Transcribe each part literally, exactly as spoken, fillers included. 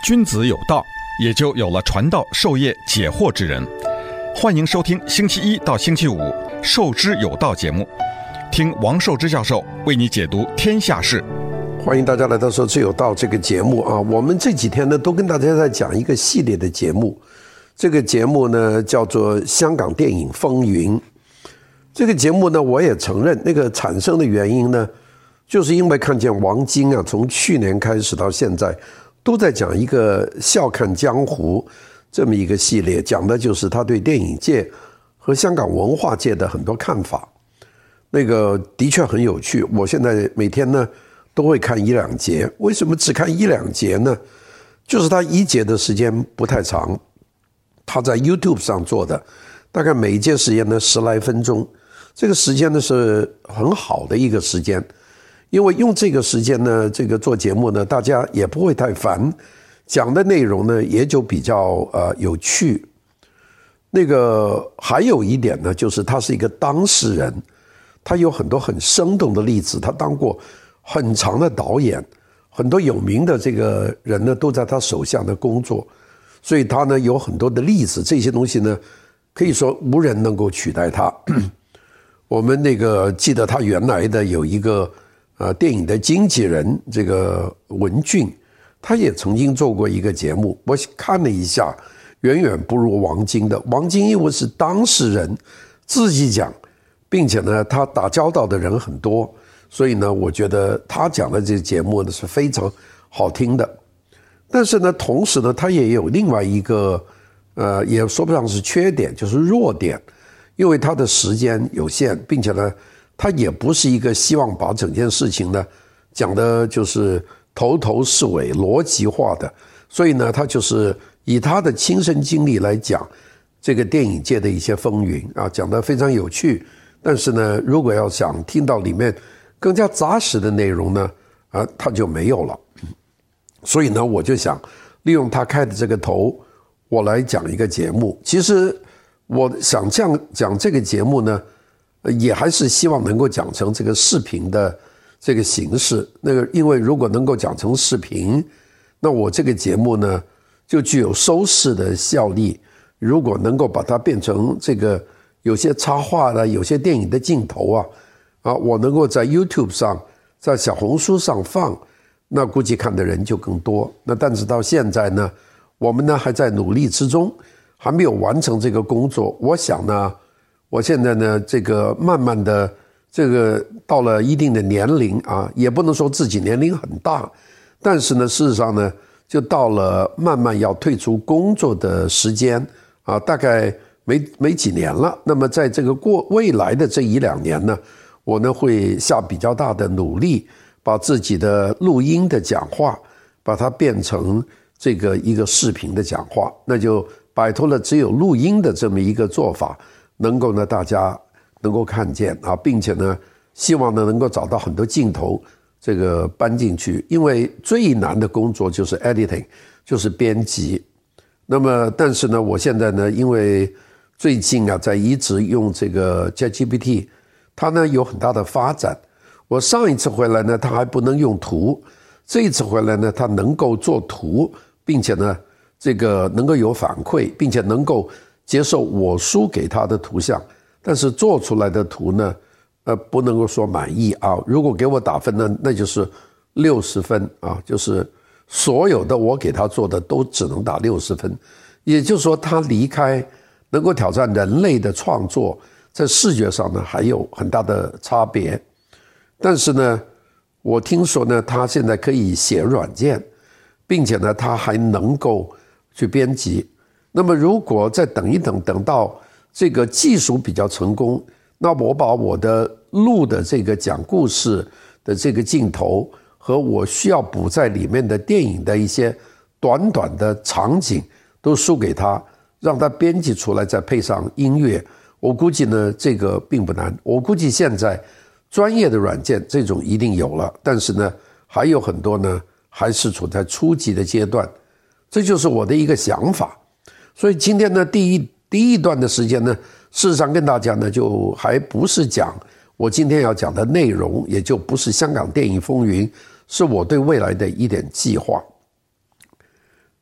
君子有道，也就有了传道授业解惑之人。欢迎收听星期一到星期五《授之有道》节目，听王寿之教授为你解读天下事。 欢迎大家来到《授之有道》这个节目啊！我们这几天呢，都跟大家在讲一个系列的节目，这个节目呢叫做《香港电影风云》。这个节目呢，我也承认那个产生的原因呢，就是因为看见王晶啊，从去年开始到现在，都在讲一个笑看江湖这么一个系列，讲的就是他对电影界和香港文化界的很多看法。那个的确很有趣，我现在每天呢都会看一两节。为什么只看一两节呢？就是他一节的时间不太长，他在 YouTube 上做的，大概每一节时间呢十来分钟，这个时间呢是很好的一个时间。因为用这个时间呢，这个做节目呢，大家也不会太烦，讲的内容呢也就比较呃有趣。那个还有一点呢，就是他是一个当事人，他有很多很生动的例子，他当过很长的导演，很多有名的这个人呢都在他手下的工作，所以他呢有很多的例子，这些东西呢可以说无人能够取代他。我们那个记得他原来的有一个呃，电影的经纪人这个文俊，他也曾经做过一个节目，我看了一下，远远不如王晶的。王晶因为是当事人自己讲，并且呢他打交道的人很多，所以呢我觉得他讲的这个节目呢是非常好听的。但是呢同时呢他也有另外一个呃也说不上是缺点，就是弱点，因为他的时间有限，并且呢他也不是一个希望把整件事情呢讲的就是头头是尾逻辑化的，所以呢他就是以他的亲身经历来讲这个电影界的一些风云啊，讲得非常有趣。但是呢如果要想听到里面更加扎实的内容呢啊，他就没有了。所以呢我就想利用他开的这个头，我来讲一个节目。其实我想这样讲这个节目呢，也还是希望能够讲成这个视频的这个形式。那个因为如果能够讲成视频，那我这个节目呢就具有收视的效力。如果能够把它变成这个有些插画的，有些电影的镜头啊啊，我能够在 YouTube 上，在小红书上放，那估计看的人就更多。那但是到现在呢，我们呢还在努力之中，还没有完成这个工作。我想呢我现在呢这个慢慢的这个到了一定的年龄啊，也不能说自己年龄很大，但是呢事实上呢就到了慢慢要退出工作的时间啊，大概没没几年了。那么在这个过未来的这一两年呢，我呢会下比较大的努力，把自己的录音的讲话把它变成这个一个视频的讲话，那就摆脱了只有录音的这么一个做法，能够呢大家能够看见啊，并且呢希望呢能够找到很多镜头这个搬进去。因为最难的工作就是 editing， 就是编辑。那么但是呢我现在呢因为最近啊在一直用这个 ChatGPT， 它呢有很大的发展。我上一次回来呢它还不能用图，这一次回来呢它能够做图，并且呢这个能够有反馈，并且能够接受我输给他的图像，但是做出来的图呢呃，不能够说满意啊。如果给我打分呢，那就是六十分啊，就是所有的我给他做的都只能打六十分。也就是说他离开能够挑战人类的创作，在视觉上呢还有很大的差别。但是呢我听说呢他现在可以写软件，并且呢他还能够去编辑。那么如果再等一等，等到这个技术比较成功，那我把我的录的这个讲故事的这个镜头和我需要补在里面的电影的一些短短的场景都输给他，让他编辑出来，再配上音乐，我估计呢这个并不难。我估计现在专业的软件这种一定有了，但是呢还有很多呢还是处在初级的阶段。这就是我的一个想法。所以今天呢第一第一段的时间呢，事实上跟大家呢就还不是讲我今天要讲的内容，也就不是香港电影风云，是我对未来的一点计划。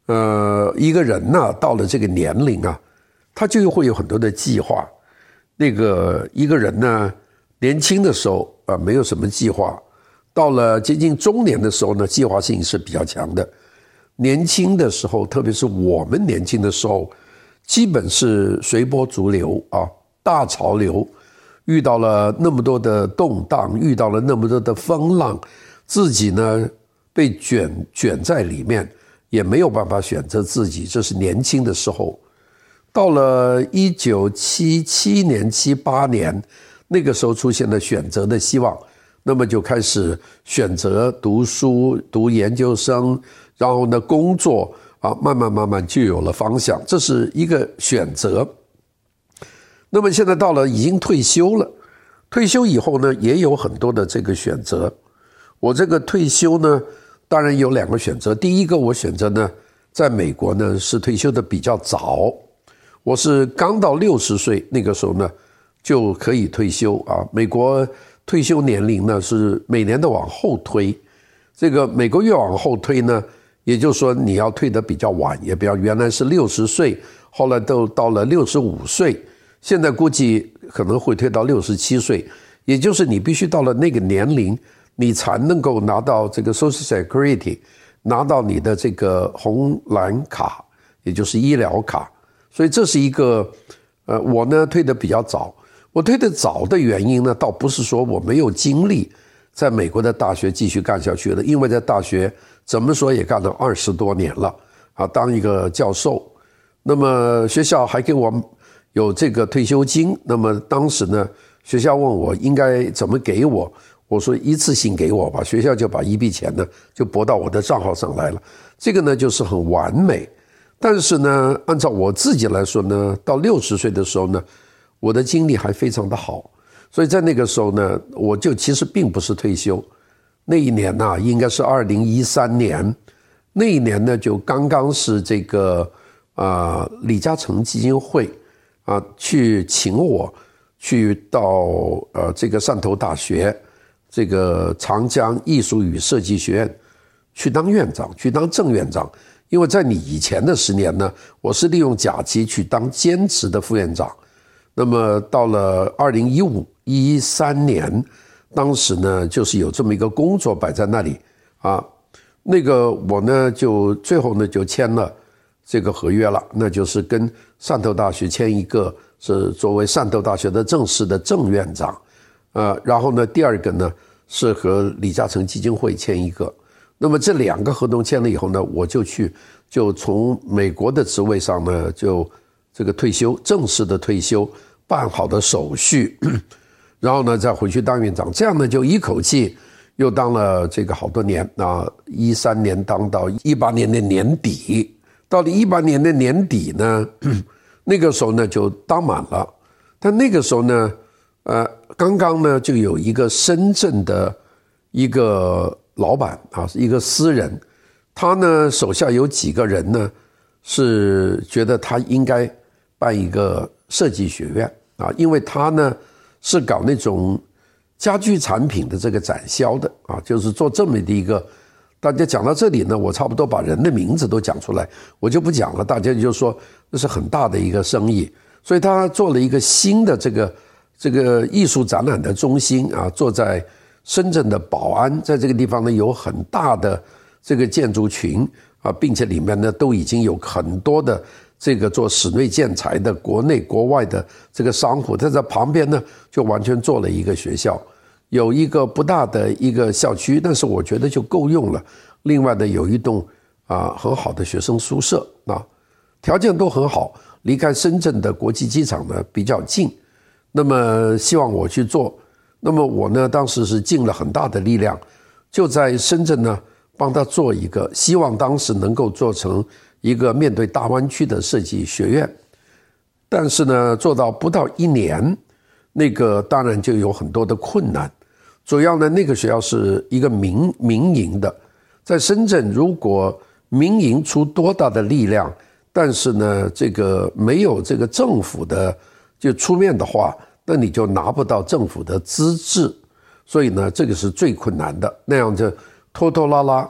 呃，一个人呢、啊、到了这个年龄啊，他就会有很多的计划。那个一个人呢，年轻的时候啊没有什么计划，到了接近中年的时候呢，计划性是比较强的。年轻的时候，特别是我们年轻的时候，基本是随波逐流啊，大潮流，遇到了那么多的动荡，遇到了那么多的风浪，自己呢被卷卷在里面，也没有办法选择自己，这是年轻的时候。到了一九七七年、七八年，那个时候出现了选择的希望，那么就开始选择读书、读研究生，然后呢工作啊，慢慢慢慢就有了方向，这是一个选择。那么现在到了已经退休了，退休以后呢，也有很多的这个选择。我这个退休呢，当然有两个选择。第一个，我选择呢，在美国呢是退休的比较早，我是刚到六十岁，那个时候呢就可以退休啊。美国退休年龄呢是每年的往后推，这个美国越往后推呢，也就是说你要退得比较晚，也比较原来是六十岁，后来都到了六十五岁，现在估计可能会推到六十七岁，也就是你必须到了那个年龄，你才能够拿到这个 Social Security， 拿到你的这个红蓝卡，也就是医疗卡。所以这是一个，呃，我呢退得比较早。我退得早的原因呢，倒不是说我没有精力在美国的大学继续干下去的，因为在大学怎么说也干了二十多年了啊，当一个教授。那么学校还给我有这个退休金，那么当时呢，学校问我应该怎么给我，我说一次性给我吧，学校就把一笔钱呢就拨到我的账号上来了，这个呢就是很完美。但是呢，按照我自己来说呢，到六十岁的时候呢，我的精力还非常的好，所以在那个时候呢，我就其实并不是退休。那一年呢、啊，应该是二零一三年，那一年呢就刚刚是这个啊、呃、李嘉诚基金会啊去请我去到呃这个汕头大学这个长江艺术与设计学院去当院长，去当正院长。因为在你以前的十年呢，我是利用假期去当兼职的副院长。那么到了二零一五、一三年，当时呢就是有这么一个工作摆在那里啊，那个我呢就最后呢就签了这个合约了，那就是跟汕头大学签一个是作为汕头大学的正式的正院长，呃，然后呢第二个呢是和李嘉诚基金会签一个。那么这两个合同签了以后呢，我就去就从美国的职位上呢就这个退休，正式的退休，办好的手续，然后呢再回去当院长，这样呢就一口气又当了这个好多年啊，一三年当到一八年的年底，到了一八年的年底呢，那个时候呢就当满了，但那个时候呢，呃，刚刚呢就有一个深圳的一个老板啊，一个私人，他呢手下有几个人呢，是觉得他应该办一个设计学院啊，因为他呢是搞那种家居产品的这个展销的啊，就是做这么的一个。大家讲到这里呢，我差不多把人的名字都讲出来，我就不讲了，大家就说那是很大的一个生意，所以他做了一个新的这个这个艺术展览的中心啊，坐在深圳的宝安，在这个地方呢有很大的这个建筑群啊，并且里面呢都已经有很多的这个做室内建材的国内国外的这个商户，他在旁边呢就完全做了一个学校，有一个不大的一个校区，但是我觉得就够用了。另外呢有一栋啊很好的学生宿舍啊，条件都很好，离开深圳的国际机场呢比较近。那么希望我去做。那么我呢，当时是尽了很大的力量，就在深圳呢帮他做一个，希望当时能够做成一个面对大湾区的设计学院。但是呢，做到不到一年，那个当然就有很多的困难。主要呢，那个学校是一个民民营的，在深圳如果民营出多大的力量，但是呢，这个没有这个政府的就出面的话，那你就拿不到政府的资质，所以呢，这个是最困难的。那样就拖拖拉拉，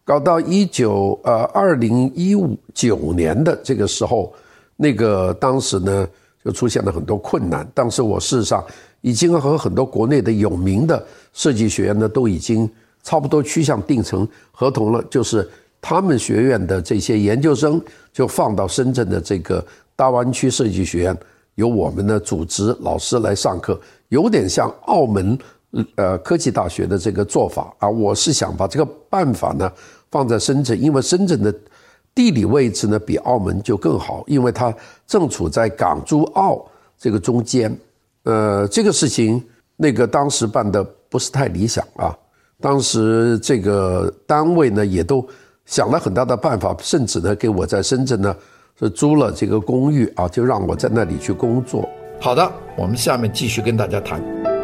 搞到一九呃二零一九年的这个时候，那个当时呢就出现了很多困难。当时我事实上已经和很多国内的有名的设计学院呢都已经差不多趋向订成合同了，就是他们学院的这些研究生就放到深圳的这个大湾区设计学院，由我们的组织老师来上课，有点像澳门呃科技大学的这个做法啊。我是想把这个办法呢放在深圳，因为深圳的地理位置呢比澳门就更好，因为它正处在港珠澳这个中间。呃，这个事情那个当时办的不是太理想啊，当时这个单位呢也都想了很大的办法，甚至呢给我在深圳呢是租了这个公寓啊，就让我在那里去工作。好的，我们下面继续跟大家谈。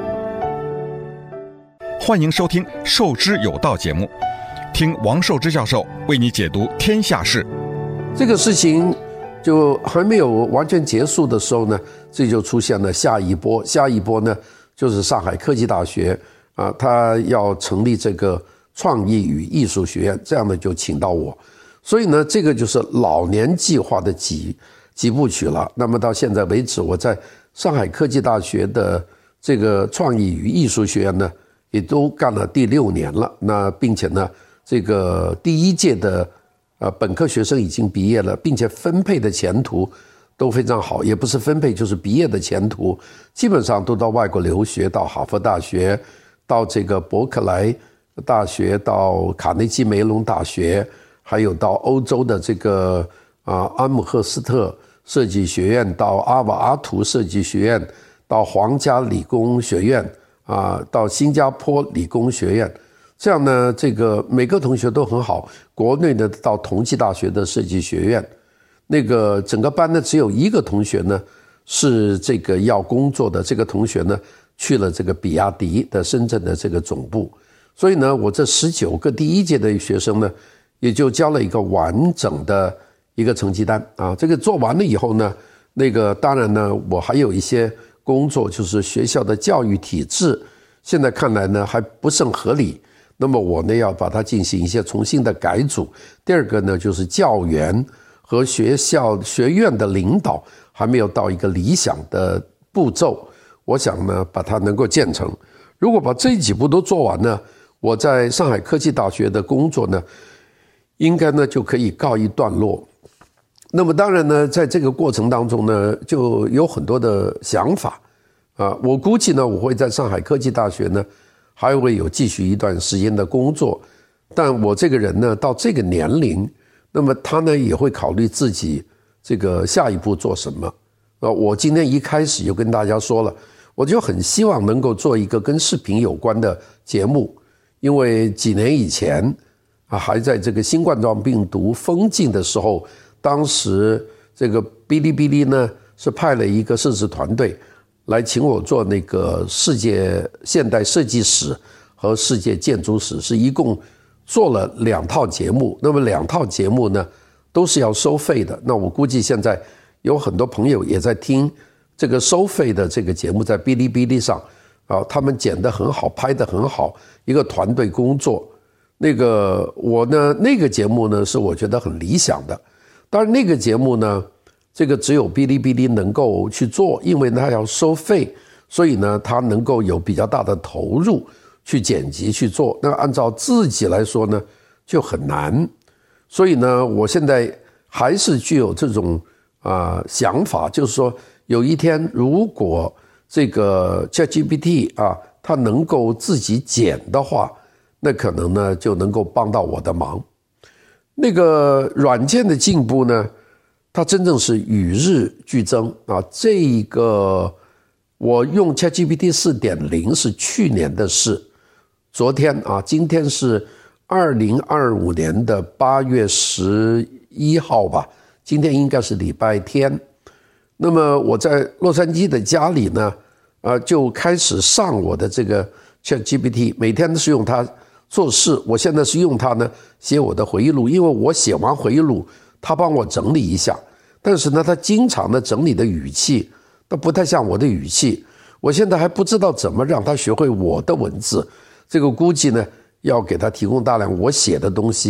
欢迎收听《授之有道》节目，听王寿之教授为你解读天下事。 这个事情就还没有完全结束的时候呢，这就出现了下一波。下一波呢，就是上海科技大学啊，他要成立这个创意与艺术学院，这样呢就请到我。所以呢，这个就是老年计划的几几部曲了。那么到现在为止，我在上海科技大学的这个创意与艺术学院呢，也都干了第六年了。那并且呢，这个第一届的呃本科学生已经毕业了，并且分配的前途都非常好，也不是分配就是毕业的前途，基本上都到外国留学，到哈佛大学，到这个伯克莱大学，到卡内基梅隆大学，还有到欧洲的这个啊阿姆赫斯特设计学院，到阿瓦阿图设计学院，到皇家理工学院啊，到新加坡理工学院。这样呢，这个每个同学都很好。国内的到同济大学的设计学院，那个整个班呢只有一个同学呢是这个要工作的，这个同学呢去了这个比亚迪的深圳的这个总部。所以呢，我这十九个第一届的学生呢，也就交了一个完整的一个成绩单啊。这个做完了以后呢，那个当然呢，我还有一些工作，就是学校的教育体制，现在看来呢还不甚合理。那么我呢要把它进行一些重新的改组。第二个呢，就是教员和学校学院的领导还没有到一个理想的步骤，我想呢把它能够建成。如果把这几步都做完呢，我在上海科技大学的工作呢应该呢就可以告一段落。那么当然呢，在这个过程当中呢，就有很多的想法啊。我估计呢，我会在上海科技大学呢还会有继续一段时间的工作，但我这个人呢，到这个年龄，那么他呢也会考虑自己这个下一步做什么。呃，我今天一开始就跟大家说了，我就很希望能够做一个跟视频有关的节目，因为几年以前啊，还在这个新冠状病毒封禁的时候，当时这个哔哩哔哩呢是派了一个摄制团队来请我做那个世界现代设计史和世界建筑史，是一共做了两套节目。那么两套节目呢都是要收费的。那我估计现在有很多朋友也在听这个收费的这个节目，在哔哩哔哩上啊，他们剪得很好，拍得很好，一个团队工作。那个我呢，那个节目呢是我觉得很理想的。当然那个节目呢，这个只有哔哩哔哩能够去做，因为它要收费，所以呢它能够有比较大的投入去剪辑去做。那按照自己来说呢就很难。所以呢我现在还是具有这种啊、呃、想法，就是说有一天如果这个 ChatGPT 啊它能够自己剪的话，那可能呢就能够帮到我的忙。那个软件的进步呢，它真正是与日俱增啊！这个我用 ChatGPT 四点零 是去年的事，昨天啊，今天是二零二五年的八月十一号吧，今天应该是礼拜天。那么我在洛杉矶的家里呢，呃，就开始上我的这个 ChatGPT， 每天都是用它做事。我现在是用它呢写我的回忆录，因为我写完回忆录，他帮我整理一下，但是呢他经常的整理的语气都不太像我的语气，我现在还不知道怎么让他学会我的文字。这个估计呢要给他提供大量我写的东西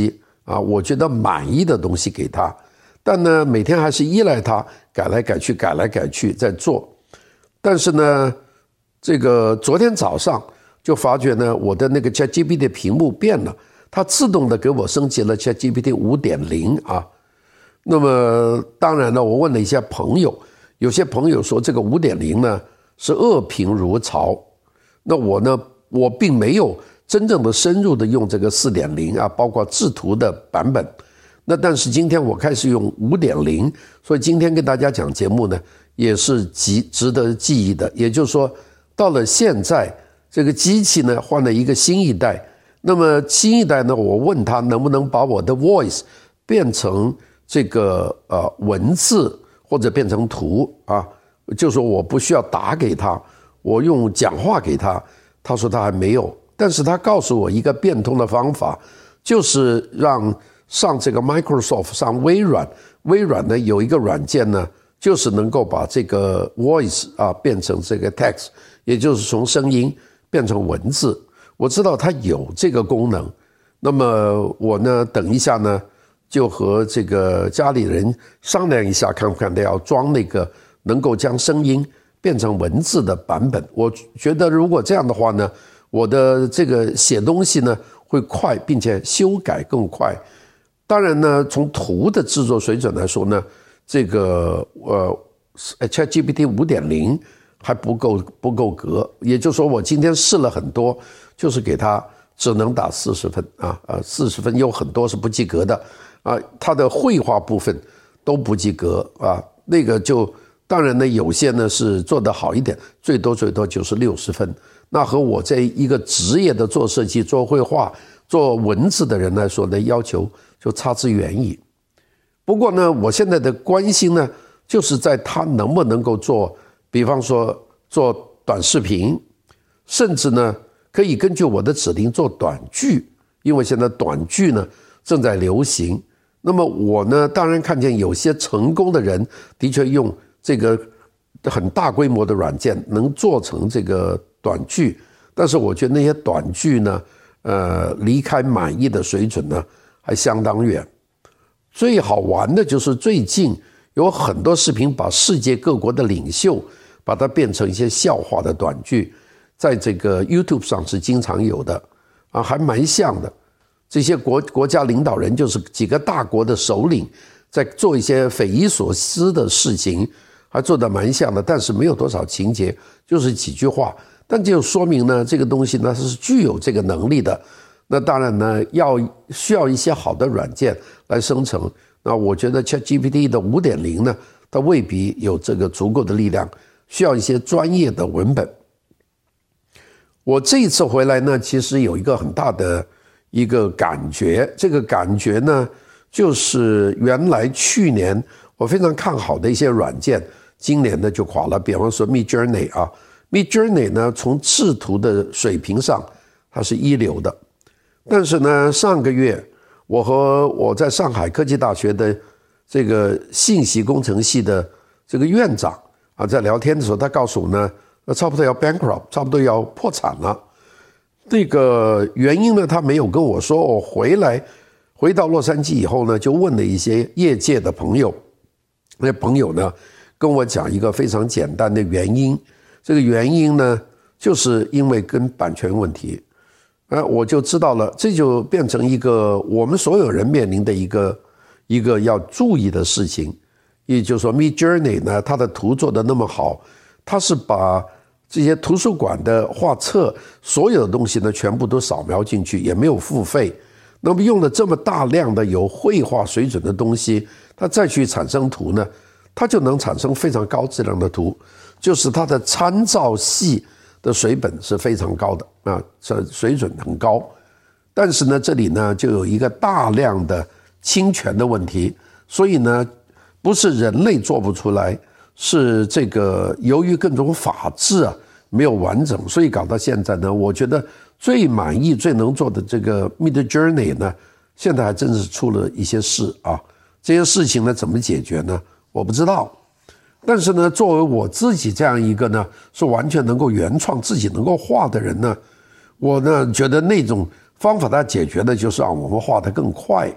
啊，我觉得满意的东西给他，但呢，每天还是依赖他改来改去，改来改去在做。但是呢，这个昨天早上就发觉呢，我的那个 ChatGPT 的屏幕变了，它自动的给我升级了 ChatGPT 五点零 啊。那么当然了，我问了一下朋友，有些朋友说这个 五点零 呢是恶评如潮。那我呢，我并没有真正的深入的用这个 四点零 啊，包括制图的版本。那但是今天我开始用 五点零， 所以今天跟大家讲节目呢也是极值得记忆的。也就是说，到了现在这个机器呢换了一个新一代，那么新一代呢，我问他能不能把我的 voice 变成这个呃文字或者变成图啊，就说我不需要打给他，我用讲话给他。他说他还没有，但是他告诉我一个变通的方法，就是让上这个 Microsoft 上微软，微软呢有一个软件呢，就是能够把这个 voice 啊变成这个 text， 也就是从声音变成文字。我知道它有这个功能，那么我呢等一下呢就和这个家里人商量一下，看不看他要装那个能够将声音变成文字的版本。我觉得如果这样的话呢，我的这个写东西呢会快，并且修改更快。当然呢，从图的制作水准来说呢，这个呃 ChatGPT 五点零 还不够不够格。也就是说，我今天试了很多，就是给它只能打四十分啊，呃四十分有很多是不及格的啊，它的绘画部分都不及格啊，那个就。当然呢，有些呢是做得好一点，最多最多就是六十分。那和我这一个职业的做设计、做绘画、做文字的人来说呢，要求就差之远矣。不过呢，我现在的关心呢，就是在他能不能够做，比方说做短视频，甚至呢可以根据我的指令做短剧，因为现在短剧呢正在流行。那么我呢，当然看见有些成功的人的确用这个很大规模的软件能做成这个短剧，但是我觉得那些短剧呢，呃，离开满意的水准呢还相当远。最好玩的就是最近有很多视频把世界各国的领袖把它变成一些笑话的短剧，在这个 YouTube 上是经常有的啊，还蛮像的。这些国国家领导人就是几个大国的首领在做一些匪夷所思的事情，还做得蛮像的，但是没有多少情节，就是几句话。但就说明呢，这个东西呢是具有这个能力的。那当然呢，要需要一些好的软件来生成。那我觉得 ChatGPT 的 五点零 呢，它未必有这个足够的力量，需要一些专业的文本。我这一次回来呢，其实有一个很大的一个感觉，这个感觉呢，就是原来去年我非常看好的一些软件，今年呢就垮了。比方说 Midjourney 啊 ，Midjourney 呢从制图的水平上它是一流的，但是呢上个月我和我在上海科技大学的这个信息工程系的这个院长啊在聊天的时候，他告诉我呢，差不多要 bankrupt， 差不多要破产了。这个原因呢他没有跟我说。我回来回到洛杉矶以后呢，就问了一些业界的朋友。那朋友呢跟我讲一个非常简单的原因，这个原因呢就是因为跟版权问题，呃，我就知道了，这就变成一个我们所有人面临的一个一个要注意的事情。也就是说 Midjourney 呢，它的图做得那么好，它是把这些图书馆的画册所有的东西呢全部都扫描进去，也没有付费。那么用了这么大量的有绘画水准的东西，它再去产生图呢，它就能产生非常高质量的图，就是它的参照系的水本是非常高的啊，这水准很高。但是呢，这里呢就有一个大量的侵权的问题，所以呢，不是人类做不出来，是这个由于各种法制啊没有完整，所以搞到现在呢，我觉得最满意、最能做的这个 Midjourney 呢，现在还真是出了一些事啊。这些事情呢，怎么解决呢？我不知道。但是呢，作为我自己这样一个呢，是完全能够原创、自己能够画的人呢，我呢觉得那种方法它解决的就是让我们画得更快，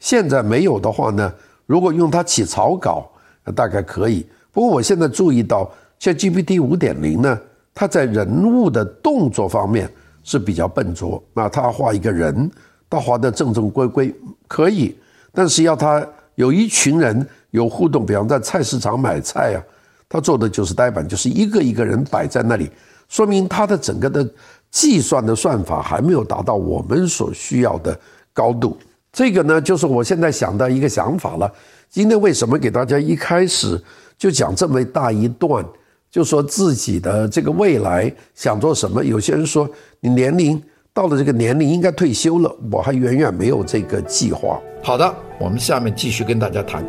现在没有的话呢，如果用它起草稿，大概可以。不过我现在注意到 ChatGPT 五点零 呢，它在人物的动作方面是比较笨拙。那它画一个人，它画得正正规规可以，但是要它有一群人有互动，比方在菜市场买菜啊，它做的就是呆板，就是一个一个人摆在那里，说明它的整个的计算的算法还没有达到我们所需要的高度。这个呢，就是我现在想的一个想法了。今天为什么给大家一开始就讲这么大一段，就说自己的这个未来想做什么？有些人说你年龄到了这个年龄应该退休了，我还远远没有这个计划。 好的，我们下面继续跟大家谈。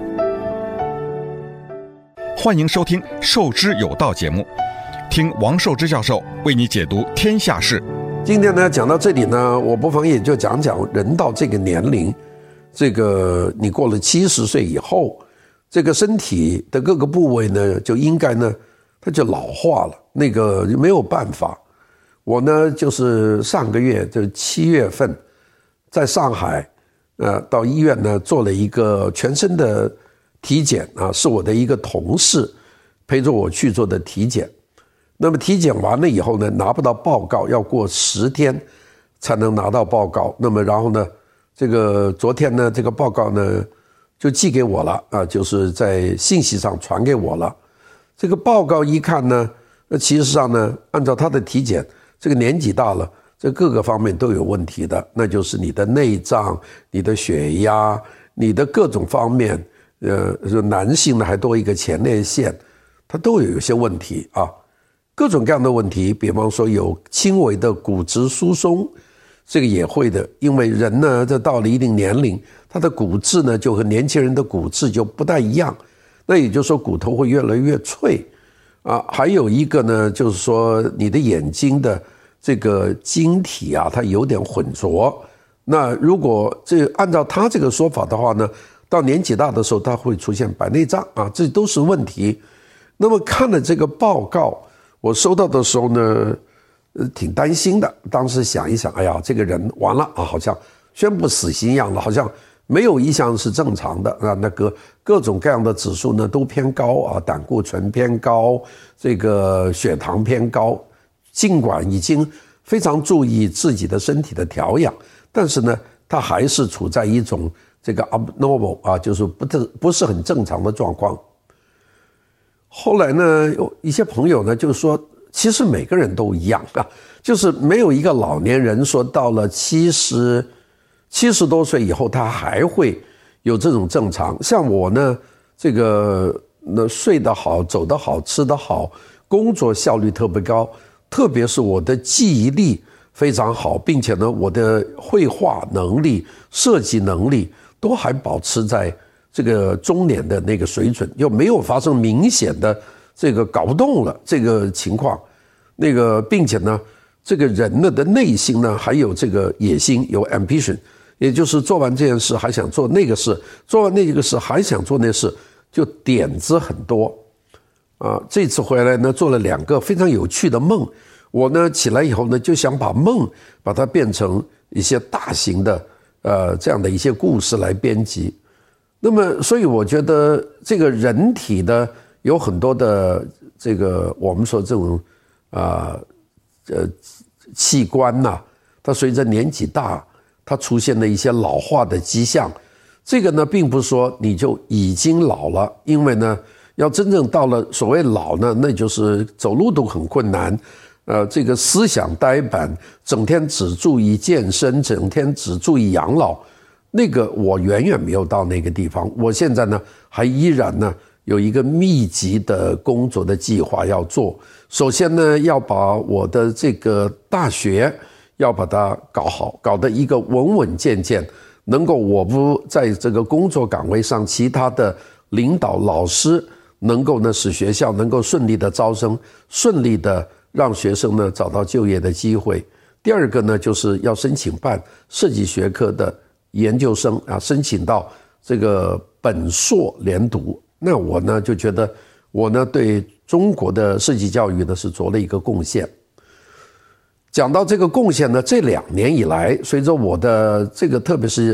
欢迎收听《授之有道》节目，听王寿之教授为你解读天下事。 今天呢，讲到这里呢，我不妨也就讲讲人到这个年龄，这个你过了七十岁以后，这个身体的各个部位呢，就应该呢，它就老化了，那个没有办法。我呢，就是上个月，就七月份，在上海，呃，到医院呢做了一个全身的体检啊，是我的一个同事陪着我去做的体检。那么体检完了以后呢，拿不到报告，要过十天才能拿到报告。那么然后呢，这个昨天呢，这个报告呢就寄给我了啊，就是在信息上传给我了。这个报告一看呢，那其实上呢，按照他的体检，这个年纪大了，这各个方面都有问题的，那就是你的内脏、你的血压、你的各种方面，呃，男性呢还多一个前列腺，它都有一些问题啊。各种各样的问题，比方说有轻微的骨质疏松，这个也会的，因为人呢，这到了一定年龄，他的骨质呢就和年轻人的骨质就不太一样，那也就是说骨头会越来越脆啊。还有一个呢，就是说你的眼睛的这个晶体啊，它有点混浊。那如果这按照他这个说法的话呢，到年纪大的时候，它会出现白内障啊，这都是问题。那么看了这个报告，我收到的时候呢，呃，挺担心的。当时想一想，哎呀，这个人完了啊，好像宣布死刑一样的，好像没有一项是正常的啊。那个各种各样的指数呢都偏高啊，胆固醇偏高，这个血糖偏高。尽管已经非常注意自己的身体的调养，但是呢，他还是处在一种这个 abnormal 啊，就是不不是很正常的状况。后来呢，有一些朋友呢就说，其实每个人都一样啊，就是没有一个老年人说到了七十七十多岁以后，他还会有这种正常。像我呢，这个那睡得好，走得好，吃得好，工作效率特别高，特别是我的记忆力非常好，并且呢，我的绘画能力、设计能力都还保持在这个中年的那个水准，又没有发生明显的这个搞不动了这个情况，那个并且呢，这个人呢的内心呢还有这个野心，有 ambition， 也就是做完这件事还想做那个事，做完那个事还想做那事，就点子很多啊。这次回来呢，做了两个非常有趣的梦，我呢起来以后呢，就想把梦把它变成一些大型的呃这样的一些故事来编辑。那么，所以我觉得这个人体的有很多的这个我们说这种啊 呃, 呃器官呐、啊，它随着年纪大，它出现了一些老化的迹象。这个呢，并不是说你就已经老了，因为呢，要真正到了所谓老呢，那就是走路都很困难，呃，这个思想呆板，整天只注意健身，整天只注意养老。那个我远远没有到那个地方，我现在呢还依然呢有一个密集的工作的计划要做。首先呢，要把我的这个大学要把它搞好，搞得一个稳稳健健，能够我不在这个工作岗位上，其他的领导老师能够呢使学校能够顺利的招生，顺利的让学生呢找到就业的机会。第二个呢，就是要申请办设计学科的研究生啊，申请到这个本硕连读。那我呢就觉得我呢对中国的设计教育呢是做了一个贡献。讲到这个贡献呢，这两年以来，随着我的这个特别是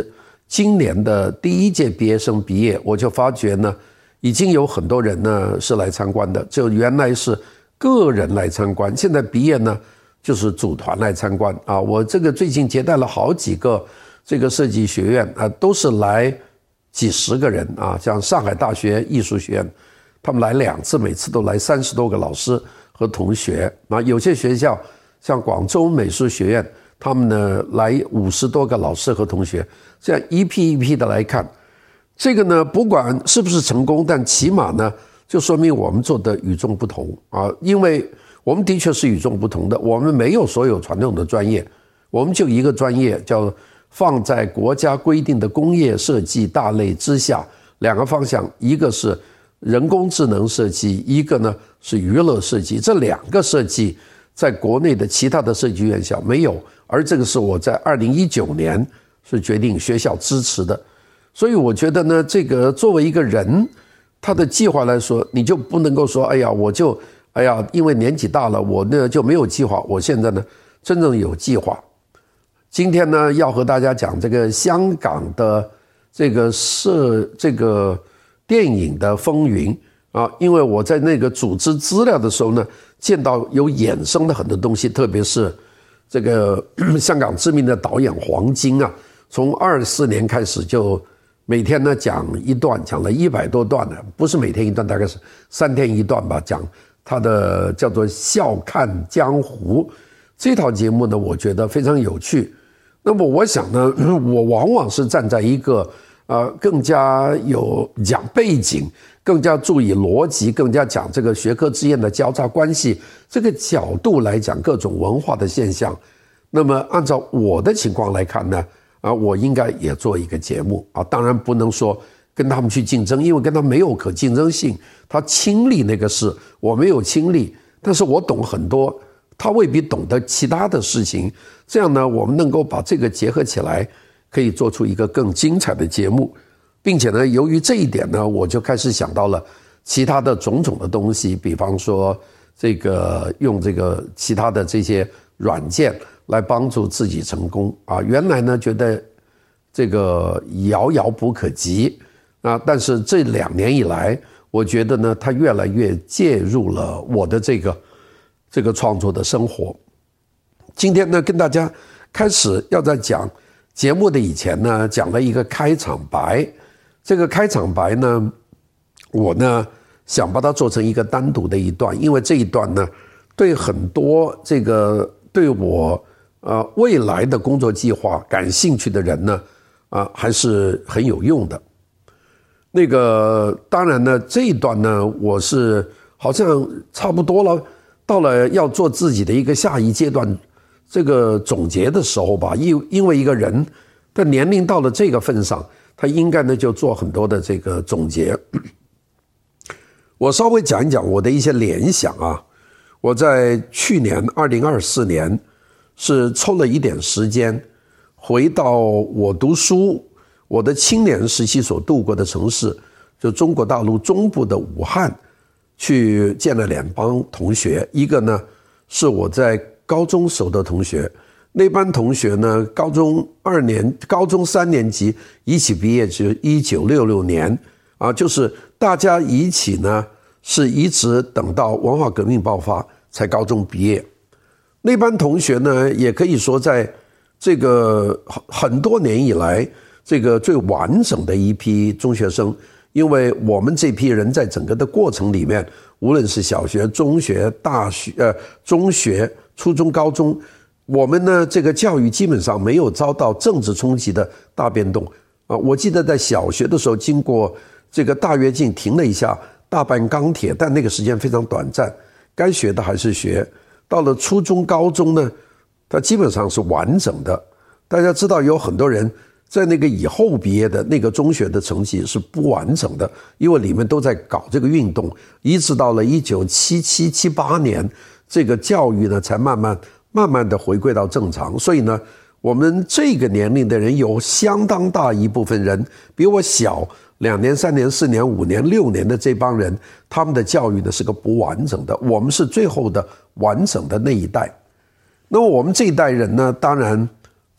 今年的第一届毕业生毕业，我就发觉呢，已经有很多人呢是来参观的，就原来是个人来参观，现在毕业呢就是组团来参观啊。我这个最近接待了好几个这个设计学院啊，都是来几十个人啊，像上海大学艺术学院，他们来两次，每次都来三十多个老师和同学啊。有些学校像广州美术学院，他们呢来五十多个老师和同学，这样一批一批的来看。这个呢，不管是不是成功，但起码呢，就说明我们做的与众不同啊。因为我们的确是与众不同的，我们没有所有传统的专业，我们就一个专业叫放在国家规定的工业设计大类之下，两个方向，一个是人工智能设计，一个呢是娱乐设计。这两个设计在国内的其他的设计院校没有，而这个是我在二零一九年是决定学校支持的。所以我觉得呢，这个作为一个人，他的计划来说，你就不能够说，哎呀，我就哎呀，因为年纪大了，我呢就没有计划。我现在呢，真正有计划。今天呢，要和大家讲这个香港的这个摄这个电影的风云啊，因为我在那个组织资料的时候呢，见到有衍生的很多东西，特别是这个香港知名的导演黄金啊，从二四年开始就每天呢讲一段，讲了一百多段的，不是每天一段，大概是三天一段吧，讲他的叫做笑看江湖这套节目呢，我觉得非常有趣。那么我想呢，我往往是站在一个呃更加有讲背景，更加注意逻辑，更加讲这个学科之间的交叉关系这个角度来讲各种文化的现象。那么按照我的情况来看呢，啊，我应该也做一个节目啊，当然不能说跟他们去竞争，因为跟他们没有可竞争性。他亲历那个事，我没有亲历，但是我懂很多，他未必懂得其他的事情。这样呢，我们能够把这个结合起来，可以做出一个更精彩的节目，并且呢，由于这一点呢，我就开始想到了其他的种种的东西，比方说这个用这个其他的这些软件来帮助自己成功啊。原来呢觉得这个遥遥不可及啊，但是这两年以来，我觉得呢它越来越介入了我的这个这个创作的生活。今天呢跟大家开始要在讲节目的以前呢，讲了一个开场白。这个开场白呢，我呢想把它做成一个单独的一段，因为这一段呢对很多这个对我呃未来的工作计划感兴趣的人呢啊、呃、还是很有用的。那个当然呢这一段呢我是好像差不多了，到了要做自己的一个下一阶段这个总结的时候吧，因因为一个人的年龄到了这个份上，他应该呢就做很多的这个总结。我稍微讲一讲我的一些联想啊。我在去年二零二四年是抽了一点时间回到我读书我的青年时期所度过的城市，就中国大陆中部的武汉，去见了两帮同学。一个呢是我在高中时候的同学，那班同学呢高中二年高中三年级一起毕业，就是一九六六年啊，就是大家一起呢是一直等到文化革命爆发才高中毕业。那班同学呢也可以说在这个很多年以来这个最完整的一批中学生，因为我们这批人在整个的过程里面，无论是小学、中学、大学、呃中学、初中、高中，我们呢这个教育基本上没有遭到政治冲击的大变动啊。我记得在小学的时候，经过这个大跃进停了一下，大办钢铁，但那个时间非常短暂，该学的还是学。到了初中、高中呢，它基本上是完整的。大家知道有很多人在那个以后毕业的那个中学的成绩是不完整的，因为里面都在搞这个运动，一直到了一九七七、七八年，这个教育呢才慢慢慢慢的回归到正常。所以呢，我们这个年龄的人有相当大一部分人比我小两年、三年、四年、五年、六年的这帮人，他们的教育呢是个不完整的，我们是最后的完整的那一代。那么我们这一代人呢，当然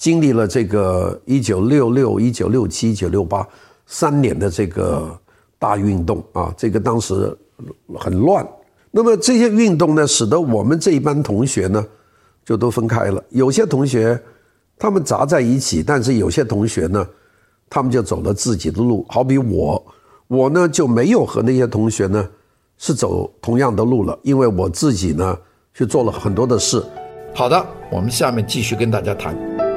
经历了这个一九六六、一九六七、一九六八三年的这个大运动啊，这个当时很乱。那么这些运动呢，使得我们这一班同学呢就都分开了。有些同学他们杂在一起，但是有些同学呢，他们就走了自己的路。好比我，我呢就没有和那些同学呢是走同样的路了，因为我自己呢去做了很多的事。 好的，我们下面继续跟大家谈。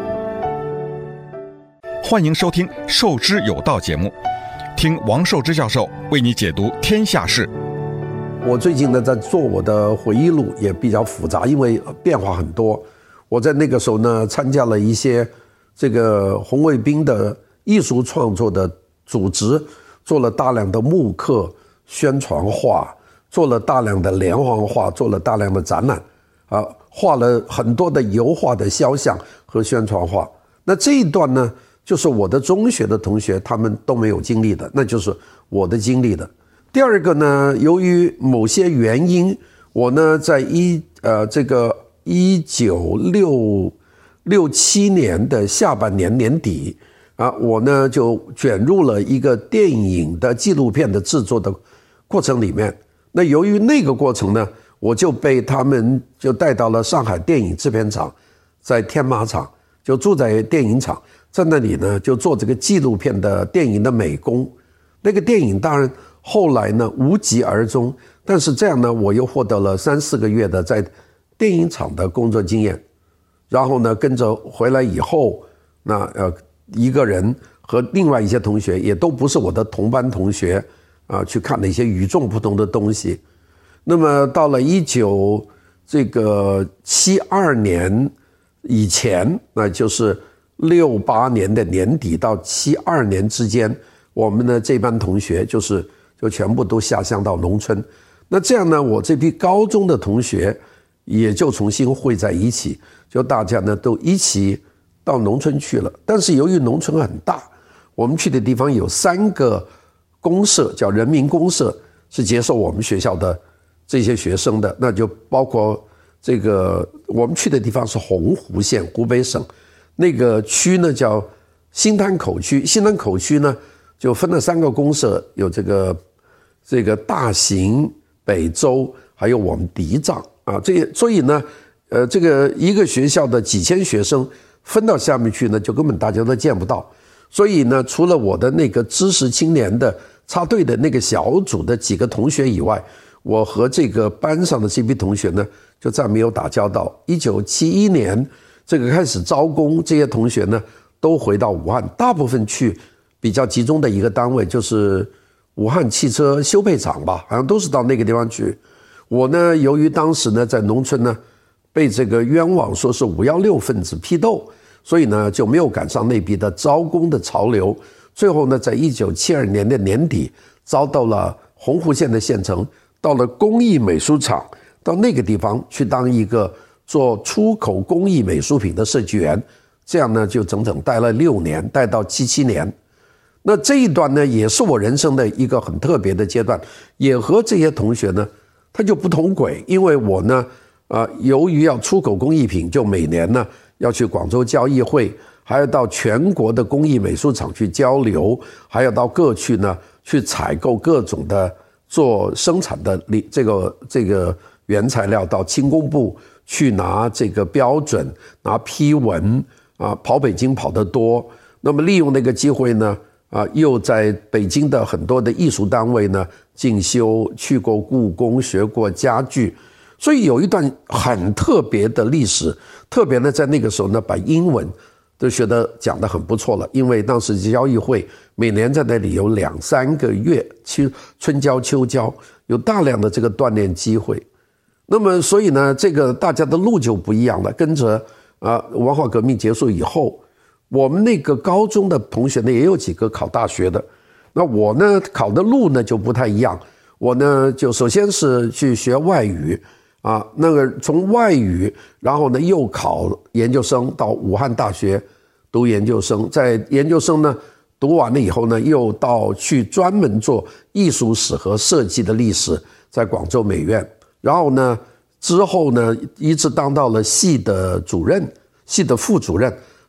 欢迎收听《授之有道》节目，听王寿之教授为你解读天下事。 我最近呢在做我的回忆录，也比较复杂，因为变化很多。我在那个时候呢参加了一些这个红卫兵的艺术创作的组织，做了大量的木刻宣传画，做了大量的连环画，做了大量的展览啊，画了很多的油画的肖像和宣传画。那这一段呢就是我的中学的同学他们都没有经历的，那就是我的经历的。第二个呢，由于某些原因，我呢在一呃这个一九六六七年的下半年年底啊，我呢就卷入了一个电影的纪录片的制作的过程里面。那由于那个过程呢，我就被他们就带到了上海电影制片厂，在天马场就住在电影厂，在那里呢就做这个纪录片的电影的美工。那个电影当然后来呢无疾而终，但是这样呢我又获得了三四个月的在电影厂的工作经验。然后呢跟着回来以后，那呃一个人和另外一些同学也都不是我的同班同学啊，去看了一些与众不同的东西。那么到了一九这个七二年以前，那就是六八年的年底到七二年之间，我们的这班同学就是就全部都下乡到农村。那这样呢，我这批高中的同学也就重新汇在一起，就大家呢都一起到农村去了。但是由于农村很大，我们去的地方有三个公社，叫人民公社，是接受我们学校的这些学生的。那就包括这个我们去的地方是洪湖县，湖北省那个区呢叫新滩口区。新滩口区呢就分了三个公社，有这个这个大行、北周，还有我们狄藏啊。这所以呢，呃，这个一个学校的几千学生分到下面去呢，就根本大家都见不到。所以呢，除了我的那个知识青年的插队的那个小组的几个同学以外，我和这个班上的这批同学呢，就再没有打交道。一九七一年这个开始招工，这些同学呢都回到武汉，大部分去比较集中的一个单位，就是武汉汽车修配厂吧，好像都是到那个地方去。我呢，由于当时呢在农村呢被这个冤枉说是五一六分子批斗，所以呢就没有赶上那批的招工的潮流。最后呢，在一九七二年的年底，遭到了洪湖县的县城，到了工艺美术厂，到那个地方去当一个做出口工艺美术品的设计员。这样呢，就整整待了六年，待到七七年。那这一段呢，也是我人生的一个很特别的阶段，也和这些同学呢，他就不同轨。因为我呢，呃，由于要出口工艺品，就每年呢要去广州交易会，还要到全国的工艺美术厂去交流，还要到各区呢去采购各种的做生产的这个这个原材料，到轻工部去拿这个标准，拿批文啊，跑北京跑得多。那么利用那个机会呢，啊，又在北京的很多的艺术单位呢进修，去过故宫，学过家具。所以有一段很特别的历史，特别呢在那个时候呢，把英文都学得讲得很不错了。因为当时交易会每年在那里有两三个月，春交秋交，有大量的这个锻炼机会。那么所以呢，这个大家的路就不一样了。跟着啊文化革命结束以后，我们那个高中的同学呢也有几个考大学的。那我呢考的路呢就不太一样。我呢就首先是去学外语啊，那个从外语，然后呢又考研究生，到武汉大学读研究生。在研究生呢读完了以后呢，又到去专门做艺术史和设计的历史，在广州美院。然后呢之后呢一直当到了系的主任，系的副主任，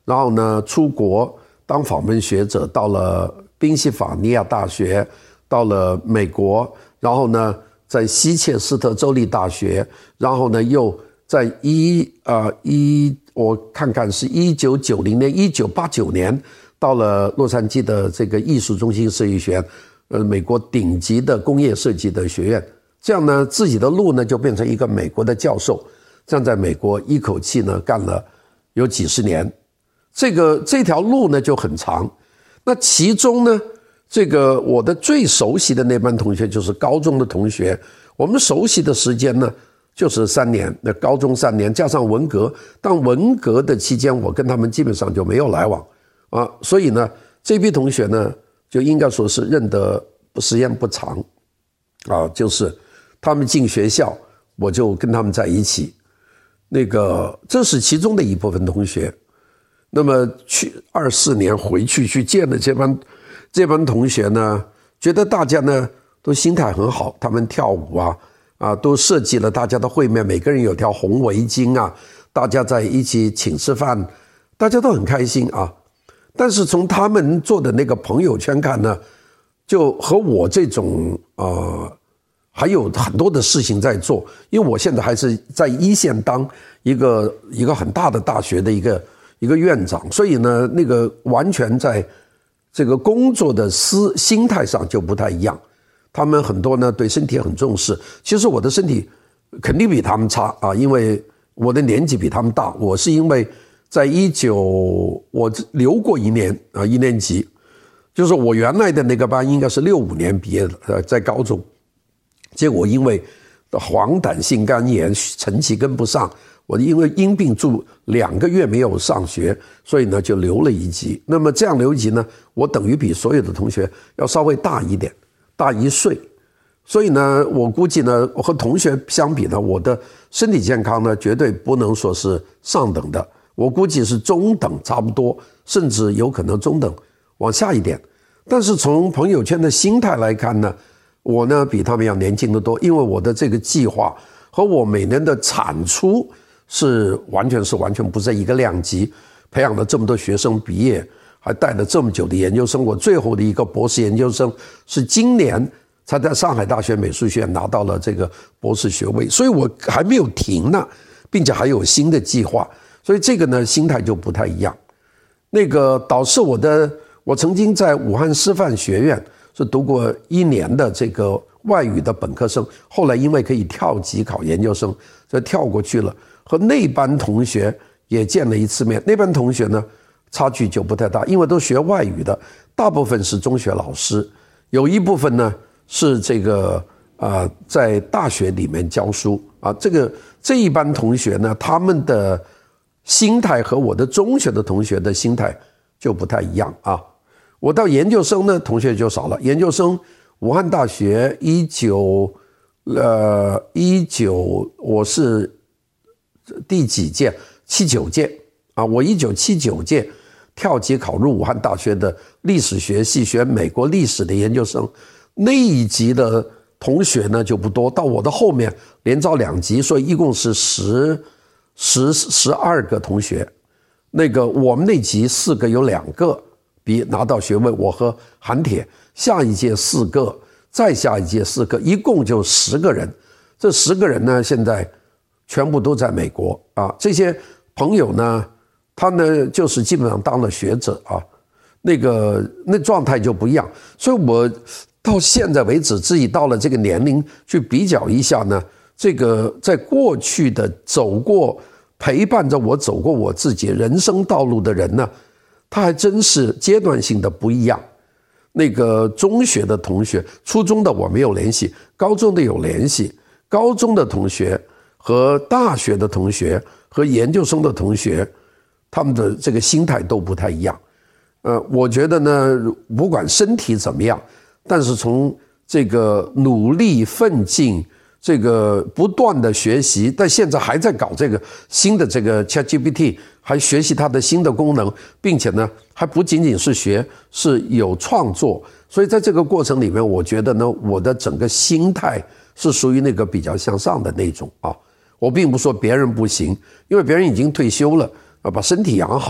然后呢出国当访问学者，到了宾夕法尼亚大学，到了美国，然后呢在西切斯特州立大学，然后呢又在一呃一我看看是一九九零年一九八九年到了洛杉矶的这个艺术中心设计学院，呃美国顶级的工业设计的学院。这样呢自己的路呢就变成一个美国的教授，这样在美国一口气呢干了有几十年，这个这条路呢就很长。那其中呢这个我的最熟悉的那班同学就是高中的同学，我们熟悉的时间呢就是三年，那高中三年加上文革，但文革的期间我跟他们基本上就没有来往啊，所以呢这批同学呢就应该说是认得时间不长啊，就是他们进学校我就跟他们在一起，那个这是其中的一部分同学。那么去二四年回去去见了这班这班同学呢，觉得大家呢都心态很好，他们跳舞啊啊都设计了大家的会面，每个人有条红围巾啊，大家在一起请吃饭，大家都很开心啊。但是从他们做的那个朋友圈看呢，就和我这种呃还有很多的事情在做，因为我现在还是在一线当一个一个很大的大学的一个一个院长，所以呢那个完全在这个工作的思心态上就不太一样。他们很多呢对身体很重视，其实我的身体肯定比他们差啊，因为我的年纪比他们大，我是因为在一九我留过一年啊一年级，就是我原来的那个班应该是六五年毕业的，呃在高中。结果因为黄疸性肝炎成绩跟不上，我因为因病住两个月没有上学，所以呢就留了一级。那么这样留一级呢，我等于比所有的同学要稍微大一点，大一岁。所以呢我估计呢和同学相比呢，我的身体健康呢绝对不能说是上等的，我估计是中等差不多，甚至有可能中等往下一点。但是从朋友圈的心态来看呢，我呢比他们要年轻得多，因为我的这个计划和我每年的产出是完全是完全不在一个量级，培养了这么多学生毕业，还带了这么久的研究生，我最后的一个博士研究生是今年才在上海大学美术学院拿到了这个博士学位，所以我还没有停呢，并且还有新的计划，所以这个呢心态就不太一样。那个导致我的我曾经在武汉师范学院是读过一年的这个外语的本科生，后来因为可以跳级考研究生，所以跳过去了，和那班同学也见了一次面。那班同学呢差距就不太大，因为都学外语的，大部分是中学老师，有一部分呢是这个啊、呃、在大学里面教书啊。这个这一班同学呢，他们的心态和我的中学的同学的心态就不太一样啊。我到研究生呢，同学就少了。研究生，武汉大学一九，呃，一九，我是第几届？七九届啊！我一九七九届跳级考入武汉大学的历史学系，学美国历史的研究生。那一级的同学呢就不多，到我的后面连招两级，所以一共是十、十、十二个同学。那个我们那级四个有两个比拿到学位，我和韩铁，下一届四个，再下一届四个，一共就十个人。这十个人呢，现在全部都在美国啊。这些朋友呢，他呢就是基本上当了学者啊，那个那状态就不一样。所以我到现在为止，自己到了这个年龄去比较一下呢，这个在过去的走过陪伴着我走过我自己人生道路的人呢，他还真是阶段性的不一样。那个中学的同学，初中的我没有联系，高中的有联系。高中的同学和大学的同学和研究生的同学，他们的这个心态都不太一样。呃，我觉得呢，不管身体怎么样，但是从这个努力奋进，这个不断的学习，但现在还在搞这个新的这个 ChatGPT， 还学习它的新的功能，并且呢还不仅仅是学，是有创作。所以在这个过程里面，我觉得呢，我的整个心态是属于那个比较向上的那种啊。我并不说别人不行，因为别人已经退休了啊，把身体养好，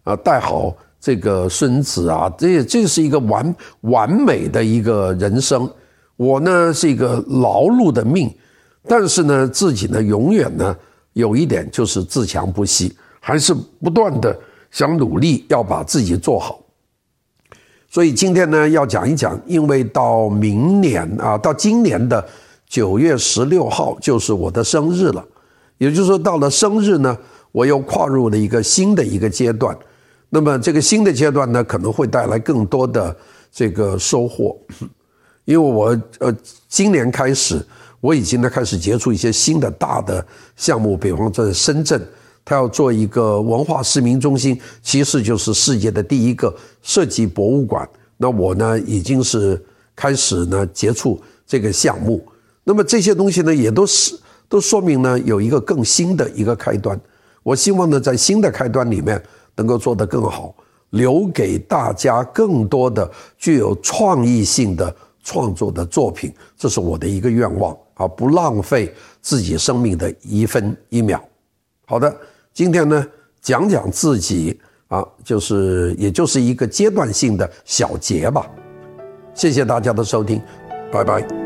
啊，带好这个孙子啊，这这是一个完完美的一个人生。我呢是一个劳碌的命，但是呢自己呢永远呢有一点就是自强不息，还是不断的想努力要把自己做好。所以今天呢要讲一讲，因为到明年啊，到今年的九月十六号就是我的生日了，也就是说到了生日呢，我又跨入了一个新的一个阶段。那么这个新的阶段呢，可能会带来更多的这个收获，因为我呃今年开始，我已经呢开始接触一些新的大的项目，比方说深圳，他要做一个文化市民中心，其实就是世界的第一个设计博物馆。那我呢已经是开始呢接触这个项目，那么这些东西呢也都是都说明呢有一个更新的一个开端。我希望呢在新的开端里面能够做得更好，留给大家更多的具有创意性的创作的作品，这是我的一个愿望啊，不浪费自己生命的一分一秒。好的，今天呢讲讲自己啊，就是也就是一个阶段性的小结吧。谢谢大家的收听，拜拜。